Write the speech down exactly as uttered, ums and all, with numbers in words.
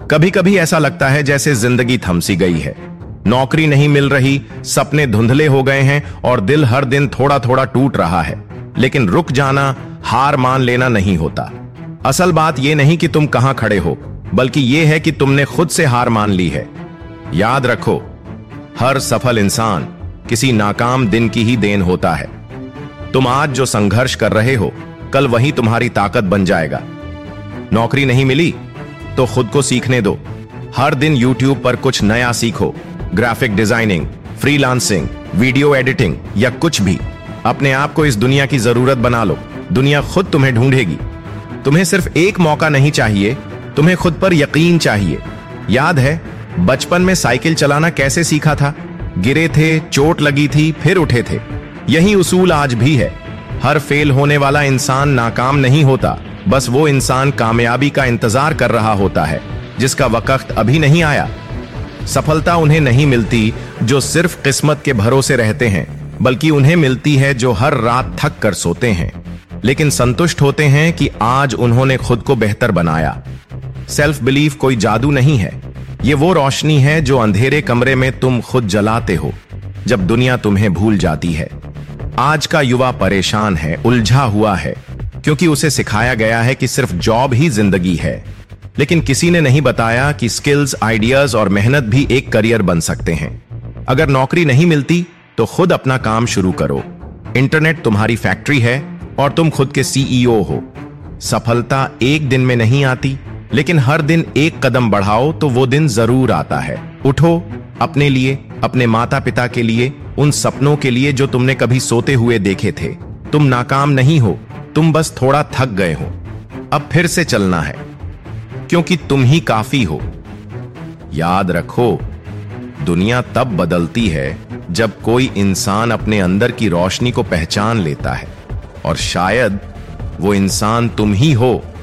कभी कभी ऐसा लगता है जैसे जिंदगी थम सी गई है। नौकरी नहीं मिल रही, सपने धुंधले हो गए हैं और दिल हर दिन थोड़ा थोड़ा टूट रहा है। लेकिन रुक जाना, हार मान लेना नहीं होता। असल बात यह नहीं कि तुम कहां खड़े हो, बल्कि यह है कि तुमने खुद से हार मान ली है। याद रखो, हर सफल इंसान किसी नाकाम दिन की ही देन होता है। तुम आज जो संघर्ष कर रहे हो, कल वही तुम्हारी ताकत बन जाएगा। नौकरी नहीं मिली तो खुद को सीखने दो। हर दिन यूट्यूब पर कुछ नया सीखो। Graphic designing, freelancing, video editing या कुछ भी। अपने आप को इस दुनिया की जरूरत बना लो। दुनिया खुद तुम्हें ढूंढेगी। तुम्हें सिर्फ एक मौका नहीं चाहिए, तुम्हें खुद पर यकीन चाहिए। याद है बचपन में साइकिल चलाना कैसे सीखा था? गिरे थे, चोट लगी थी, फिर उठे थे। यही उसूल आज भी है। हर फेल होने वाला इंसान नाकाम नहीं होता, बस वो इंसान कामयाबी का इंतजार कर रहा होता है जिसका वक्त अभी नहीं आया। सफलता उन्हें नहीं मिलती जो सिर्फ किस्मत के भरोसे रहते हैं, बल्कि उन्हें मिलती है जो हर रात थक कर सोते हैं लेकिन संतुष्ट होते हैं कि आज उन्होंने खुद को बेहतर बनाया। सेल्फ बिलीफ कोई जादू नहीं है, ये वो रोशनी है जो अंधेरे कमरे में तुम खुद जलाते हो जब दुनिया तुम्हें भूल जाती है। आज का युवा परेशान है, उलझा हुआ है, क्योंकि उसे सिखाया गया है कि सिर्फ जॉब ही जिंदगी है। लेकिन किसी ने नहीं बताया कि स्किल्स, आइडियाज और मेहनत भी एक करियर बन सकते हैं। अगर नौकरी नहीं मिलती तो खुद अपना काम शुरू करो। इंटरनेट तुम्हारी फैक्ट्री है और तुम खुद के सीईओ हो। सफलता एक दिन में नहीं आती, लेकिन हर दिन एक कदम बढ़ाओ तो वो दिन जरूर आता है। उठो, अपने लिए, अपने माता पिता के लिए, उन सपनों के लिए जो तुमने कभी सोते हुए देखे थे। तुम नाकाम नहीं हो, तुम बस थोड़ा थक गए हो। अब फिर से चलना है, क्योंकि तुम ही काफी हो। याद रखो, दुनिया तब बदलती है जब कोई इंसान अपने अंदर की रोशनी को पहचान लेता है, और शायद वो इंसान तुम ही हो।